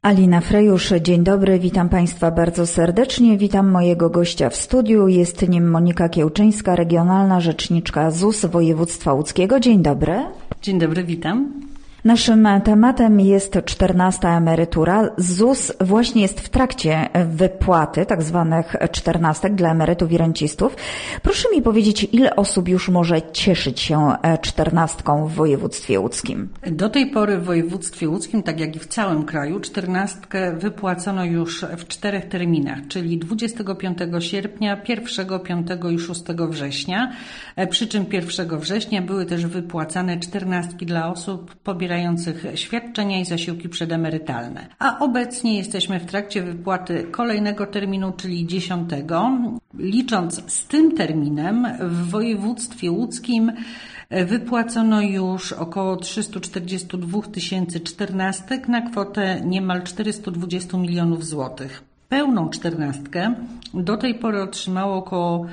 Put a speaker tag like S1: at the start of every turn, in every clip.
S1: Alina Frejusz, dzień dobry, witam Państwa bardzo serdecznie, witam mojego gościa w studiu, jest nim Monika Kiełczyńska, regionalna rzeczniczka ZUS województwa łódzkiego. Dzień dobry.
S2: Dzień dobry, witam.
S1: Naszym tematem jest 14. emerytura. ZUS właśnie jest w trakcie wypłaty tak zwanych 14 dla emerytów i rencistów. Proszę mi powiedzieć, ile osób już może cieszyć się 14 w województwie łódzkim?
S2: Do tej pory w województwie łódzkim, tak jak i w całym kraju, 14 wypłacono już w 4 terminach, czyli 25 sierpnia, 1, 5 i 6 września. Przy czym 1 września były też wypłacane 14 dla osób pobierających świadczenia i zasiłki przedemerytalne. A obecnie jesteśmy w trakcie wypłaty kolejnego terminu, czyli 10. Licząc z tym terminem w województwie łódzkim wypłacono już około 342 tysięcy 14 na kwotę niemal 420 milionów złotych. Pełną 14 do tej pory otrzymało około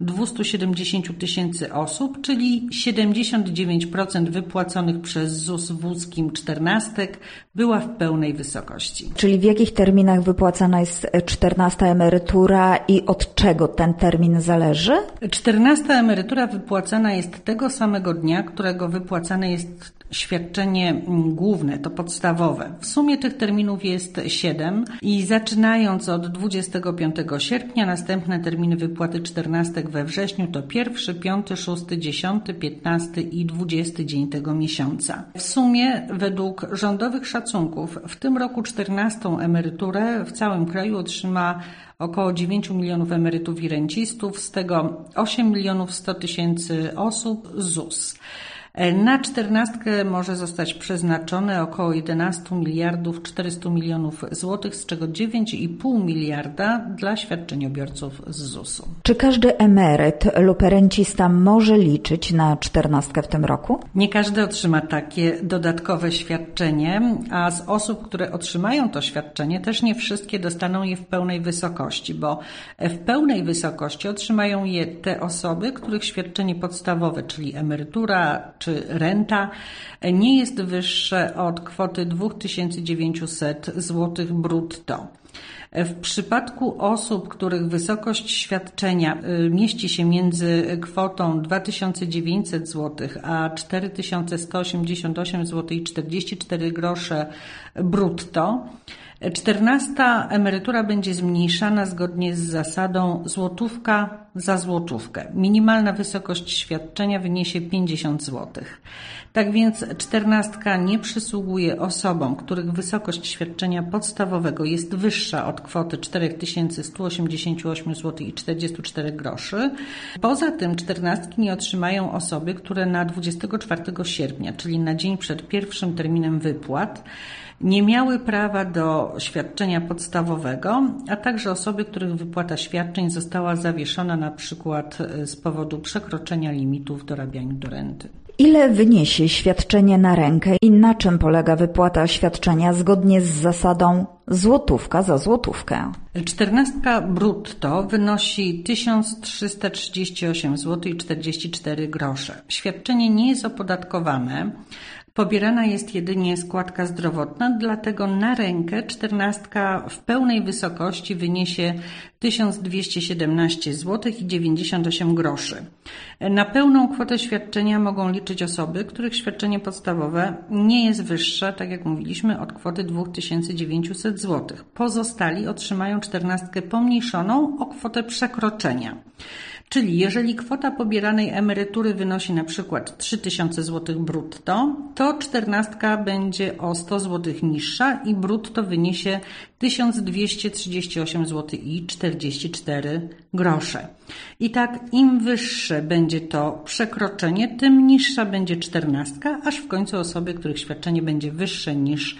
S2: 270 tysięcy osób, czyli 79% wypłaconych przez ZUS w łódzkim 14 była w pełnej wysokości.
S1: Czyli w jakich terminach wypłacana jest 14 emerytura i od czego ten termin zależy?
S2: 14 emerytura wypłacana jest tego samego dnia, którego wypłacane jest świadczenie główne, to podstawowe. W sumie tych terminów jest 7 i zaczynając od 25 sierpnia następne terminy wypłaty 14 we wrześniu to 1, 5, 6, 10, 15 i 20 dzień tego miesiąca. W sumie według rządowych szacunków w tym roku 14 emeryturę w całym kraju otrzyma około 9 milionów emerytów i rencistów, z tego 8 milionów 100 tysięcy osób ZUS. Na 14 może zostać przeznaczone około 11 miliardów 400 milionów złotych, z czego 9,5 miliarda dla świadczeniobiorców z ZUS-u.
S1: Czy każdy emeryt lub rencista może liczyć na 14 w tym roku?
S2: Nie każdy otrzyma takie dodatkowe świadczenie, a z osób, które otrzymają to świadczenie, też nie wszystkie dostaną je w pełnej wysokości, bo w pełnej wysokości otrzymają je te osoby, których świadczenie podstawowe, czyli emerytura czy renta, nie jest wyższe od kwoty 2900 zł brutto. W przypadku osób, których wysokość świadczenia mieści się między kwotą 2900 zł a 4188 zł i 44 grosze brutto, 14 emerytura będzie zmniejszana zgodnie z zasadą złotówka za złotówkę. Minimalna wysokość świadczenia wyniesie 50 zł. Tak więc 14 nie przysługuje osobom, których wysokość świadczenia podstawowego jest wyższa od kwoty 4188 zł i 44 groszy. Poza tym 14 nie otrzymają osoby, które na 24 sierpnia, czyli na dzień przed pierwszym terminem wypłat, nie miały prawa do świadczenia podstawowego, a także osoby, których wypłata świadczeń została zawieszona na przykład z powodu przekroczenia limitu w dorabianiu do renty.
S1: Ile wyniesie świadczenie na rękę i na czym polega wypłata świadczenia zgodnie z zasadą złotówka za złotówkę?
S2: 14 brutto wynosi 1338 zł i 44 grosze. Świadczenie nie jest opodatkowane. Pobierana jest jedynie składka zdrowotna, dlatego na rękę 14 w pełnej wysokości wyniesie 1217 zł i 98 groszy. Na pełną kwotę świadczenia mogą liczyć osoby, których świadczenie podstawowe nie jest wyższe, tak jak mówiliśmy, od kwoty 2900 zł. Pozostali otrzymają 14 pomniejszoną o kwotę przekroczenia. Czyli jeżeli kwota pobieranej emerytury wynosi na przykład 3000 zł brutto, to 14 będzie o 100 zł niższa i brutto wyniesie 1238 zł i 44 grosze. I tak im wyższe będzie to przekroczenie, tym niższa będzie 14, aż w końcu osoby, których świadczenie będzie wyższe niż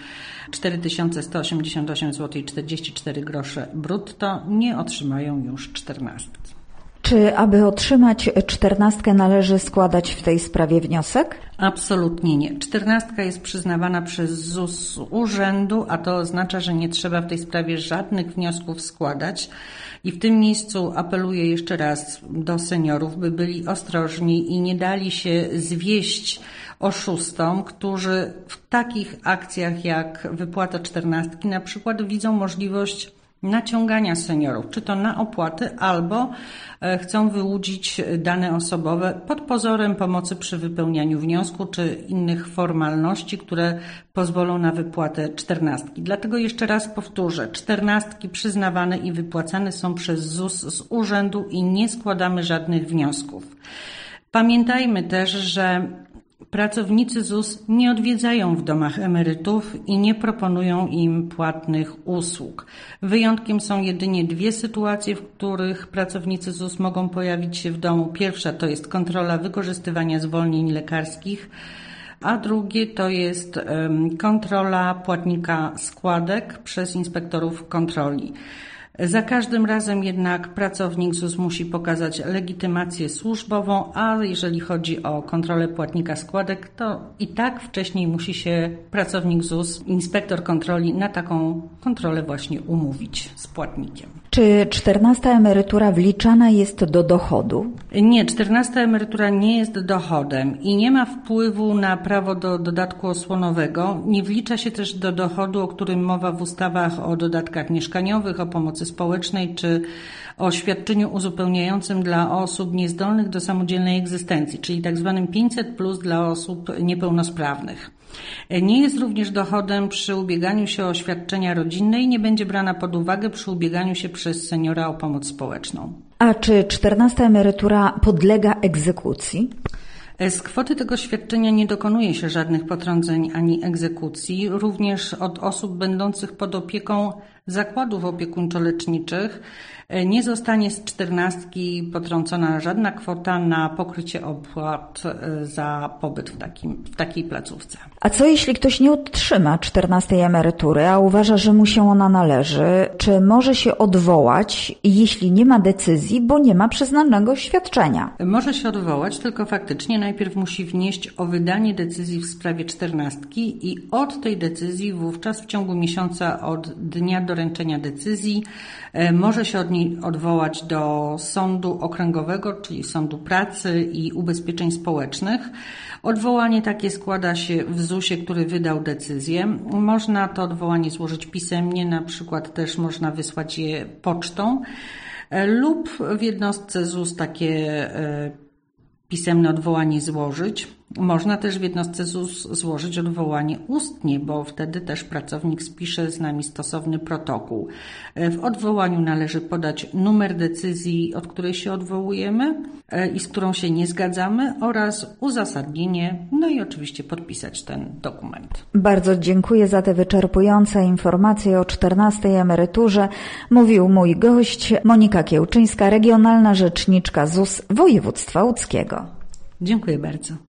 S2: 4188 zł i 44 grosze brutto, nie otrzymają już 14.
S1: Czy aby otrzymać 14 należy składać w tej sprawie wniosek?
S2: Absolutnie nie. 14 jest przyznawana przez ZUS z urzędu, a to oznacza, że nie trzeba w tej sprawie żadnych wniosków składać. I w tym miejscu apeluję jeszcze raz do seniorów, by byli ostrożni i nie dali się zwieść oszustom, którzy w takich akcjach jak wypłata 14 na przykład widzą możliwość naciągania seniorów, czy to na opłaty, albo chcą wyłudzić dane osobowe pod pozorem pomocy przy wypełnianiu wniosku, czy innych formalności, które pozwolą na wypłatę 14. Dlatego jeszcze raz powtórzę, 14 przyznawane i wypłacane są przez ZUS z urzędu i nie składamy żadnych wniosków. Pamiętajmy też, że pracownicy ZUS nie odwiedzają w domach emerytów i nie proponują im płatnych usług. Wyjątkiem są jedynie 2 sytuacje, w których pracownicy ZUS mogą pojawić się w domu. Pierwsza to jest kontrola wykorzystywania zwolnień lekarskich, a drugie to jest kontrola płatnika składek przez inspektorów kontroli. Za każdym razem jednak pracownik ZUS musi pokazać legitymację służbową, a jeżeli chodzi o kontrolę płatnika składek, to i tak wcześniej musi się pracownik ZUS, inspektor kontroli na taką kontrolę właśnie umówić z płatnikiem.
S1: Czy 14 emerytura wliczana jest do dochodu?
S2: Nie, 14 emerytura nie jest dochodem i nie ma wpływu na prawo do dodatku osłonowego. Nie wlicza się też do dochodu, o którym mowa w ustawach o dodatkach mieszkaniowych, o pomocy społecznej czy o świadczeniu uzupełniającym dla osób niezdolnych do samodzielnej egzystencji, czyli tzw. 500+ dla osób niepełnosprawnych. Nie jest również dochodem przy ubieganiu się o świadczenia rodzinne i nie będzie brana pod uwagę przy ubieganiu się przez seniora o pomoc społeczną.
S1: A czy 14 emerytura podlega egzekucji?
S2: Z kwoty tego świadczenia nie dokonuje się żadnych potrąceń ani egzekucji. Również od osób będących pod opieką zakładów opiekuńczo-leczniczych nie zostanie z 14 potrącona żadna kwota na pokrycie opłat za pobyt w takiej placówce.
S1: A co jeśli ktoś nie otrzyma 14 emerytury, a uważa, że mu się ona należy? Czy może się odwołać, jeśli nie ma decyzji, bo nie ma przyznanego świadczenia?
S2: Może się odwołać, tylko faktycznie najpierw musi wnieść o wydanie decyzji w sprawie 14 i od tej decyzji wówczas w ciągu miesiąca od dnia doręczenia decyzji może się od niej odwołać do sądu okręgowego, czyli Sądu Pracy i Ubezpieczeń Społecznych. Odwołanie takie składa się w ZUS-ie, który wydał decyzję. Można to odwołanie złożyć pisemnie, na przykład też można wysłać je pocztą lub w jednostce ZUS takie pisemne odwołanie złożyć. Można też w jednostce ZUS złożyć odwołanie ustnie, bo wtedy też pracownik spisze z nami stosowny protokół. W odwołaniu należy podać numer decyzji, od której się odwołujemy i z którą się nie zgadzamy, oraz uzasadnienie, no i oczywiście podpisać ten dokument.
S1: Bardzo dziękuję za te wyczerpujące informacje o 14 emeryturze. Mówił mój gość Monika Kiełczyńska, regionalna rzeczniczka ZUS województwa łódzkiego.
S2: Dziękuję bardzo.